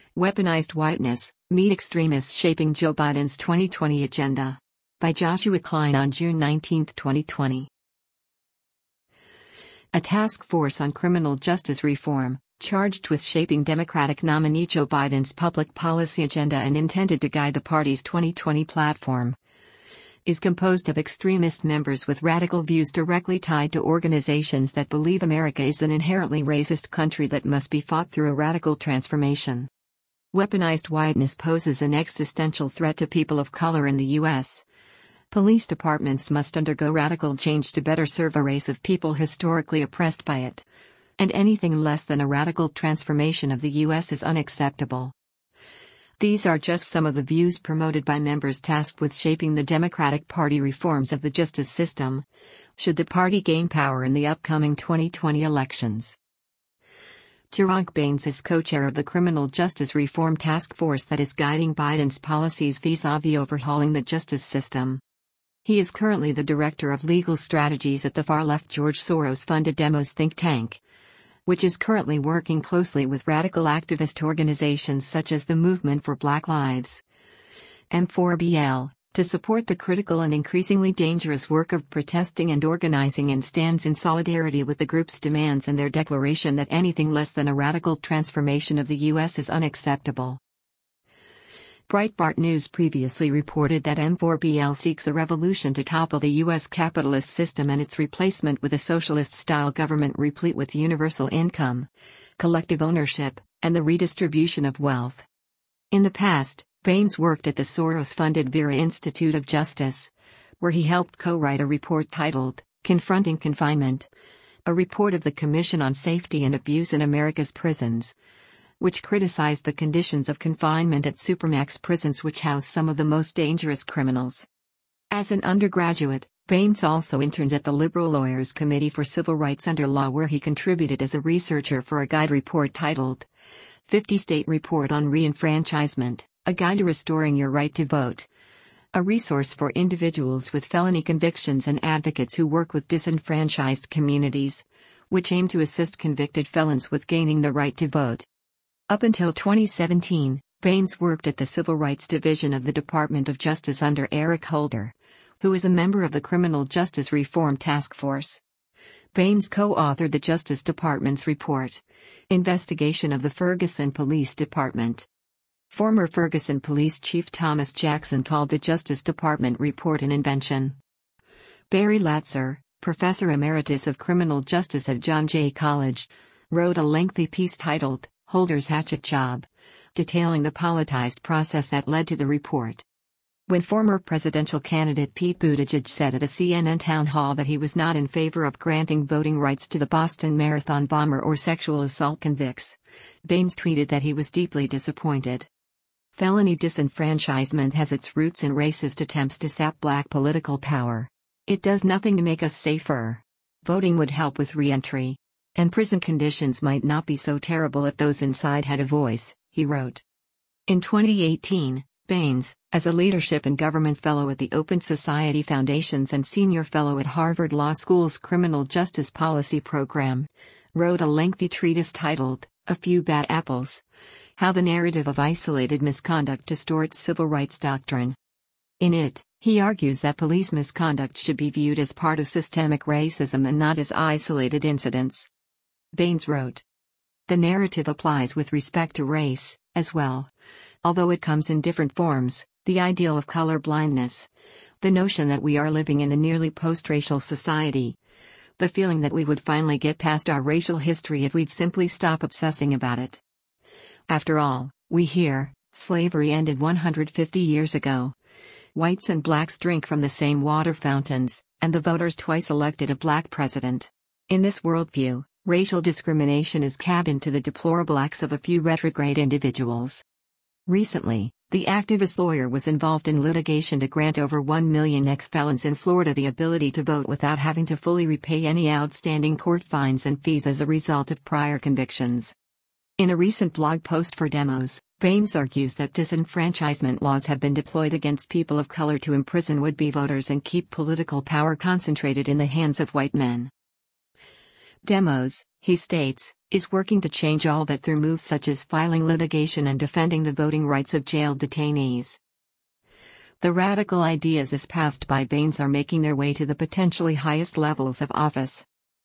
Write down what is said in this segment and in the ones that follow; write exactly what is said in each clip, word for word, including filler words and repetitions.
Weaponized Whiteness, Meet Extremists Shaping Joe Biden's twenty twenty Agenda. By Joshua Klein on June nineteenth, twenty twenty. A task force on criminal justice reform, charged with shaping Democratic nominee Joe Biden's public policy agenda and intended to guide the party's twenty twenty platform, is composed of extremist members with radical views directly tied to organizations that believe America is an inherently racist country that must be fought through a radical transformation. Weaponized whiteness poses an existential threat to people of color in the U S Police departments must undergo radical change to better serve a race of people historically oppressed by it. And anything less than a radical transformation of the U S is unacceptable. These are just some of the views promoted by members tasked with shaping the Democratic Party reforms of the justice system, should the party gain power in the upcoming twenty twenty elections. Geronk Baines is co-chair of the Criminal Justice Reform Task Force that is guiding Biden's policies vis-a-vis overhauling the justice system. He is currently the director of legal strategies at the far-left George Soros-funded Demos think tank, which is currently working closely with radical activist organizations such as the Movement for Black Lives, M four B L, to support the critical and increasingly dangerous work of protesting and organizing, and stands in solidarity with the group's demands and their declaration that anything less than a radical transformation of the U S is unacceptable. Breitbart News previously reported that M four B L seeks a revolution to topple the U S capitalist system and its replacement with a socialist-style government replete with universal income, collective ownership, and the redistribution of wealth. In the past, Baines worked at the Soros-funded Vera Institute of Justice, where he helped co-write a report titled, Confronting Confinement, a report of the Commission on Safety and Abuse in America's Prisons, which criticized the conditions of confinement at supermax prisons which house some of the most dangerous criminals. As an undergraduate, Baines also interned at the Liberal Lawyers Committee for Civil Rights Under Law, where he contributed as a researcher for a guide report titled, fifty State Report on Reenfranchisement, a Guide to Restoring Your Right to Vote, a resource for individuals with felony convictions and advocates who work with disenfranchised communities, which aim to assist convicted felons with gaining the right to vote. Up until twenty seventeen, Baines worked at the Civil Rights Division of the Department of Justice under Eric Holder, who is a member of the Criminal Justice Reform Task Force. Baines co-authored the Justice Department's report, Investigation of the Ferguson Police Department. Former Ferguson Police Chief Thomas Jackson called the Justice Department report an invention. Barry Latzer, Professor Emeritus of Criminal Justice at John Jay College, wrote a lengthy piece titled, Holder's Hatchet Job, detailing the politicized process that led to the report. When former presidential candidate Pete Buttigieg said at a C N N town hall that he was not in favor of granting voting rights to the Boston Marathon bomber or sexual assault convicts, Baines tweeted that he was deeply disappointed. Felony disenfranchisement has its roots in racist attempts to sap black political power. It does nothing to make us safer. Voting would help with re-entry. And prison conditions might not be so terrible if those inside had a voice, he wrote. In twenty eighteen, Baines, as a leadership and government fellow at the Open Society Foundations and senior fellow at Harvard Law School's Criminal Justice Policy Program, wrote a lengthy treatise titled, A Few Bad Apples: How the Narrative of Isolated Misconduct Distorts Civil Rights Doctrine. In it, he argues that police misconduct should be viewed as part of systemic racism and not as isolated incidents. Baines wrote, the narrative applies with respect to race, as well. Although it comes in different forms, the ideal of color blindness, the notion that we are living in a nearly post-racial society, the feeling that we would finally get past our racial history if we'd simply stop obsessing about it. After all, we hear, slavery ended one hundred fifty years ago. Whites and blacks drink from the same water fountains, and the voters twice elected a black president. In this worldview, racial discrimination is cabined to the deplorable acts of a few retrograde individuals. Recently, the activist lawyer was involved in litigation to grant over one million ex-felons in Florida the ability to vote without having to fully repay any outstanding court fines and fees as a result of prior convictions. In a recent blog post for Demos, Baines argues that disenfranchisement laws have been deployed against people of color to imprison would-be voters and keep political power concentrated in the hands of white men. Demos, he states, is working to change all that through moves such as filing litigation and defending the voting rights of jailed detainees. The radical ideas espoused by Baines are making their way to the potentially highest levels of office.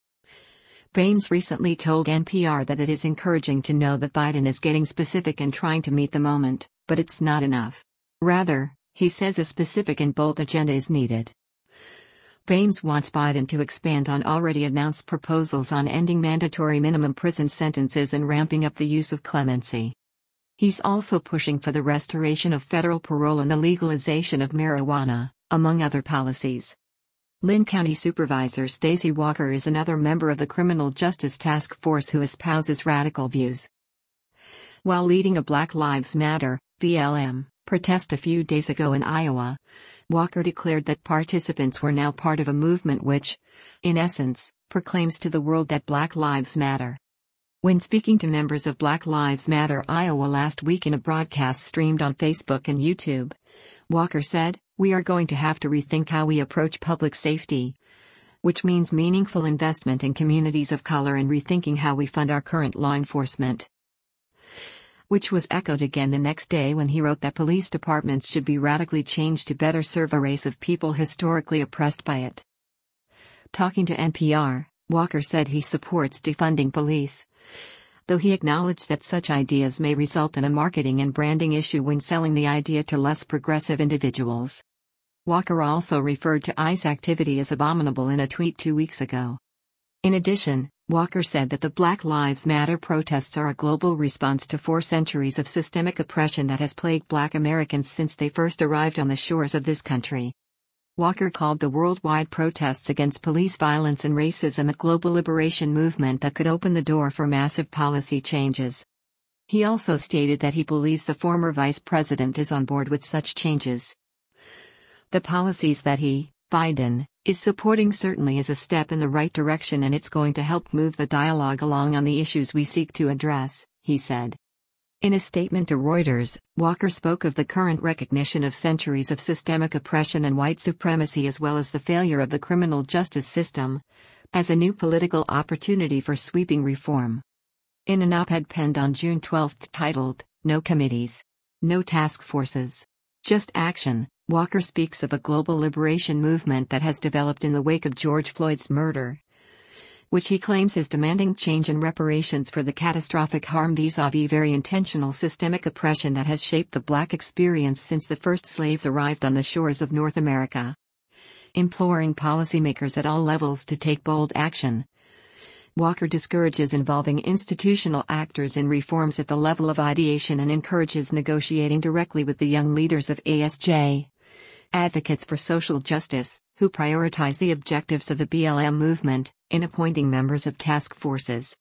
Baines recently told N P R that it is encouraging to know that Biden is getting specific and trying to meet the moment, but it's not enough. Rather, he says a specific and bold agenda is needed. Baines wants Biden to expand on already announced proposals on ending mandatory minimum prison sentences and ramping up the use of clemency. He's also pushing for the restoration of federal parole and the legalization of marijuana, among other policies. Lynn County Supervisor Stacey Walker is another member of the Criminal Justice Task Force who espouses radical views. While leading a Black Lives Matter (B L M) protest a few days ago in Iowa, Walker declared that participants were now part of a movement which, in essence, proclaims to the world that Black Lives Matter. When speaking to members of Black Lives Matter Iowa last week in a broadcast streamed on Facebook and YouTube, Walker said, "We are going to have to rethink how we approach public safety, which means meaningful investment in communities of color and rethinking how we fund our current law enforcement." Which was echoed again the next day when he wrote that police departments should be radically changed to better serve a race of people historically oppressed by it. Talking to N P R, Walker said he supports defunding police, though he acknowledged that such ideas may result in a marketing and branding issue when selling the idea to less progressive individuals. Walker also referred to ICE activity as abominable in a tweet two weeks ago. In addition, Walker said that the Black Lives Matter protests are a global response to four centuries of systemic oppression that has plagued Black Americans since they first arrived on the shores of this country. Walker called the worldwide protests against police violence and racism a global liberation movement that could open the door for massive policy changes. He also stated that he believes the former vice president is on board with such changes. The policies that he, Biden, is supporting certainly is a step in the right direction, and it's going to help move the dialogue along on the issues we seek to address, he said. In a statement to Reuters, Walker spoke of the current recognition of centuries of systemic oppression and white supremacy as well as the failure of the criminal justice system as a new political opportunity for sweeping reform. In an op-ed penned on June twelfth titled, "No Committees, No Task Forces, Just Action," Walker speaks of a global liberation movement that has developed in the wake of George Floyd's murder, which he claims is demanding change and reparations for the catastrophic harm vis-à-vis very intentional systemic oppression that has shaped the Black experience since the first slaves arrived on the shores of North America. Imploring policymakers at all levels to take bold action, Walker discourages involving institutional actors in reforms at the level of ideation and encourages negotiating directly with the young leaders of A S J, advocates for social justice, who prioritize the objectives of the B L M movement, in appointing members of task forces.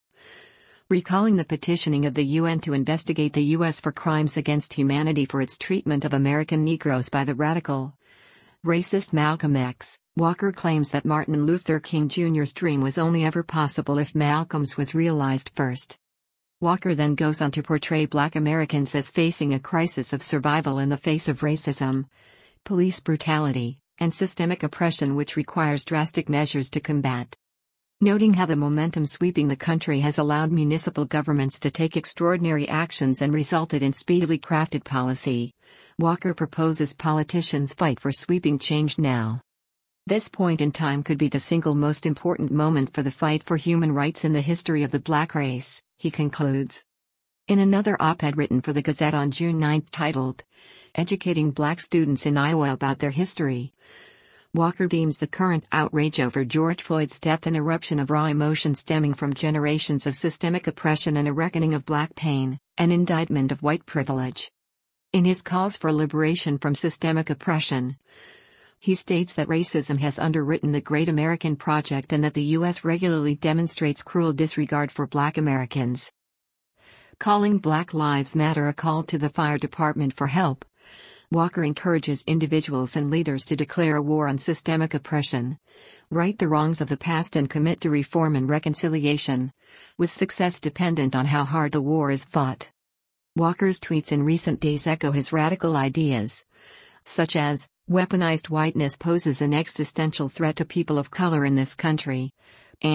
Recalling the petitioning of the U N to investigate the U S for crimes against humanity for its treatment of American Negroes by the radical, racist Malcolm X, Walker claims that Martin Luther King Junior's dream was only ever possible if Malcolm's was realized first. Walker then goes on to portray Black Americans as facing a crisis of survival in the face of racism, police brutality, and systemic oppression which requires drastic measures to combat. Noting how the momentum sweeping the country has allowed municipal governments to take extraordinary actions and resulted in speedily crafted policy, Walker proposes politicians fight for sweeping change now. This point in time could be the single most important moment for the fight for human rights in the history of the Black race, he concludes. In another op-ed written for the Gazette on June ninth titled, "Educating Black Students in Iowa About Their History," Walker deems the current outrage over George Floyd's death an eruption of raw emotion stemming from generations of systemic oppression and a reckoning of Black pain, an indictment of white privilege. In his calls for liberation from systemic oppression, he states that racism has underwritten the Great American Project and that the U S regularly demonstrates cruel disregard for Black Americans. Calling Black Lives Matter a call to the fire department for help, Walker encourages individuals and leaders to declare a war on systemic oppression, right the wrongs of the past and commit to reform and reconciliation, with success dependent on how hard the war is fought. Walker's tweets in recent days echo his radical ideas, such as, "Weaponized whiteness poses an existential threat to people of color in this country," and,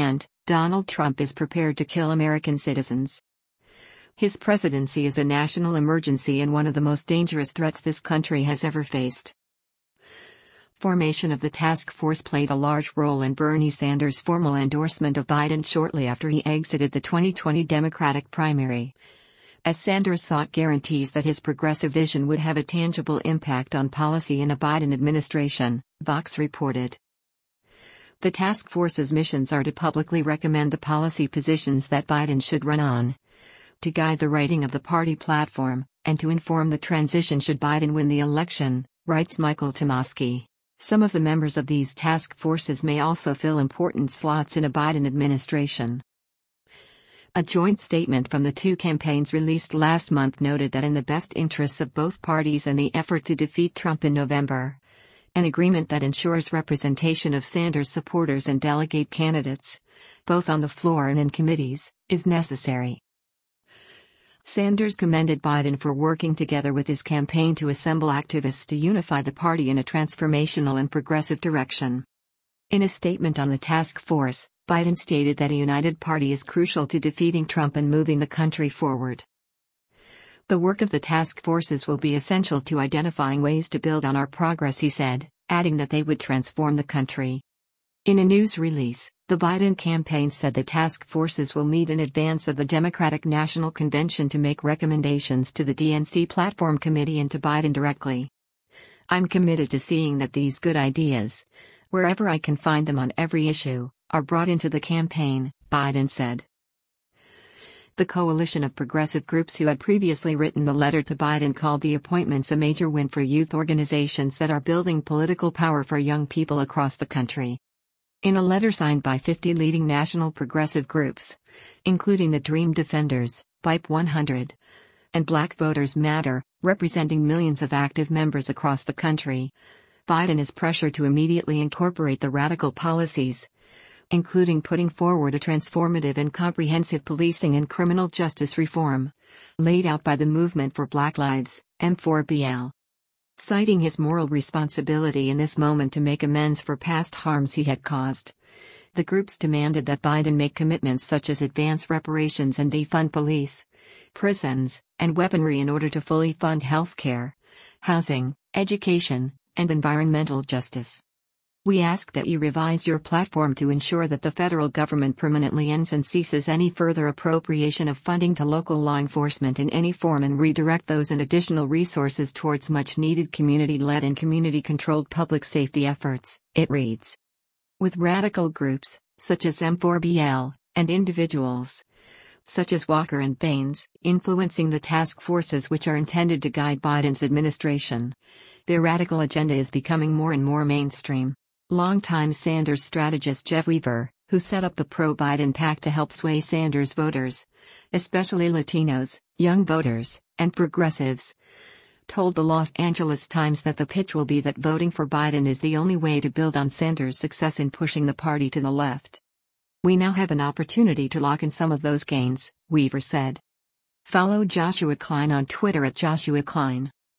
Donald Trump is prepared to kill American citizens. His presidency is a national emergency and one of the most dangerous threats this country has ever faced. Formation of the task force played a large role in Bernie Sanders' formal endorsement of Biden shortly after he exited the twenty twenty Democratic primary, as Sanders sought guarantees that his progressive vision would have a tangible impact on policy in a Biden administration, Vox reported. The task force's missions are to publicly recommend the policy positions that Biden should run on, to guide the writing of the party platform, and to inform the transition should Biden win the election, writes Michael Tomasky. Some of the members of these task forces may also fill important slots in a Biden administration. A joint statement from the two campaigns released last month noted that in the best interests of both parties and the effort to defeat Trump in November, an agreement that ensures representation of Sanders supporters and delegate candidates, both on the floor and in committees, is necessary. Sanders commended Biden for working together with his campaign to assemble activists to unify the party in a transformational and progressive direction. In a statement on the task force, Biden stated that a united party is crucial to defeating Trump and moving the country forward. The work of the task forces will be essential to identifying ways to build on our progress, he said, adding that they would transform the country. In a news release, the Biden campaign said the task forces will meet in advance of the Democratic National Convention to make recommendations to the D N C Platform Committee and to Biden directly. I'm committed to seeing that these good ideas, wherever I can find them on every issue, are brought into the campaign, Biden said. The coalition of progressive groups who had previously written the letter to Biden called the appointments a major win for youth organizations that are building political power for young people across the country. In a letter signed by fifty leading national progressive groups, including the Dream Defenders, V I P one hundred, and Black Voters Matter, representing millions of active members across the country, Biden is pressured to immediately incorporate the radical policies, including putting forward a transformative and comprehensive policing and criminal justice reform, laid out by the Movement for Black Lives, M four B L. Citing his moral responsibility in this moment to make amends for past harms he had caused, the groups demanded that Biden make commitments such as advance reparations and defund police, prisons, and weaponry in order to fully fund health care, housing, education, and environmental justice. We ask that you revise your platform to ensure that the federal government permanently ends and ceases any further appropriation of funding to local law enforcement in any form and redirect those and additional resources towards much-needed community-led and community-controlled public safety efforts, it reads. With radical groups, such as M four B L, and individuals, such as Walker and Baines, influencing the task forces which are intended to guide Biden's administration, their radical agenda is becoming more and more mainstream. Longtime Sanders strategist Jeff Weaver, who set up the pro-Biden PAC to help sway Sanders voters, especially Latinos, young voters, and progressives, told the Los Angeles Times that the pitch will be that voting for Biden is the only way to build on Sanders' success in pushing the party to the left. We now have an opportunity to lock in some of those gains, Weaver said. Follow Joshua Klein on Twitter at Joshua Klein.